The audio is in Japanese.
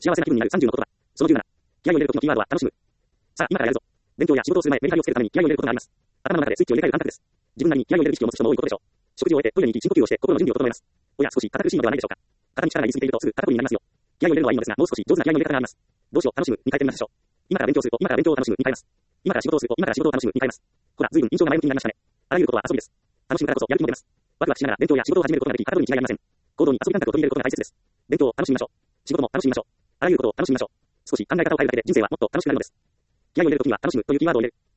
幸せな気分になる30の言葉。その17。気合を入れる時のキーワードは楽しむ。さあ、今からやるぞ。勉強や仕事をする前、メリハリをつけるために気合を入れることがあります。頭の中でスイッチを入れ替える感覚です。自分なりに気合を入れる意識を持つ人も多いことでしょう。食事を終えてトイレに行き深呼吸をして心の準備を整えます。おや、少し堅苦しいのではないでしょうか。肩に力が入れすぎているとすぐ肩こりになりますよ。気合を入れるのはいいのですが、もう少し上手な気合を入れ方があります。どうしよう、楽しむに変えてみましょう。今から勉強すると、今から勉強を楽しむに変えます。今から仕事をすると、今から仕事を楽しむに変えます。ほら、随分印象が前向きになりましたね。あらゆることは遊びです。楽しむからこそやる気も出ます。ワクワクしながら勉強や仕事を始めることができ、体に違いありません。行動に遊び感覚を取り入れることが大切です。勉強を楽しみましょう。仕事も楽しみましょう。あらゆることを楽しみましょう。少し考え方を変えるだけで人生はもっと楽しくなるのです。気合を入れるときには楽しむというキーワードを入れる。